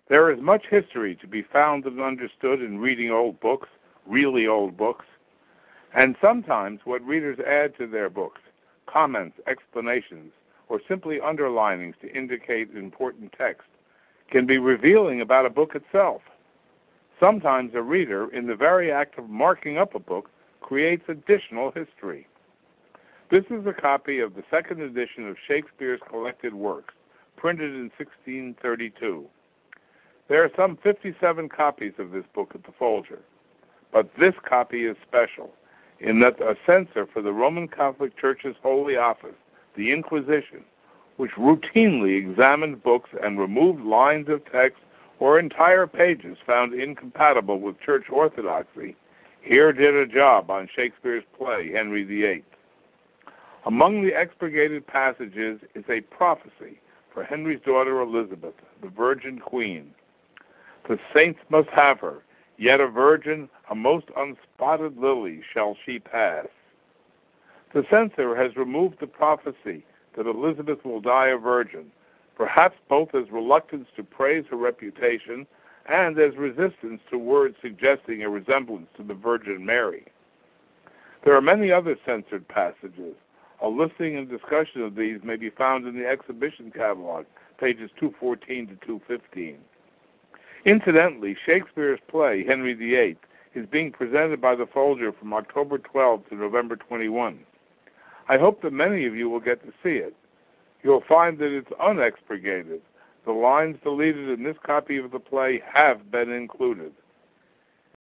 There is much history to be found and understood in reading old books, really old books, and sometimes what readers add to their books, comments, explanations, or simply underlinings to indicate important text, can be revealing about a book itself. Sometimes a reader, in the very act of marking up a book, creates additional history. This is a copy of the second edition of Shakespeare's collected works, printed in 1632. There are some 57 copies of this book at the Folger, but this copy is special in that a censor for the Roman Catholic Church's Holy Office, the Inquisition, which routinely examined books and removed lines of text or entire pages found incompatible with church orthodoxy, here did a job on Shakespeare's play, Henry VIII. Among the expurgated passages is a prophecy for Henry's daughter Elizabeth, the Virgin Queen. The saints must have her, yet a virgin, a most unspotted lily shall she pass. The censor has removed the prophecy that Elizabeth will die a virgin, perhaps both as reluctance to praise her reputation and as resistance to words suggesting a resemblance to the Virgin Mary. There are many other censored passages. A listing and discussion of these may be found in the exhibition catalog, pages 214 to 215. Incidentally, Shakespeare's play, Henry VIII, is being presented by the Folger from October 12 to November 21. I hope that many of you will get to see it. You'll find that it's unexpurgated. The lines deleted in this copy of the play have been included.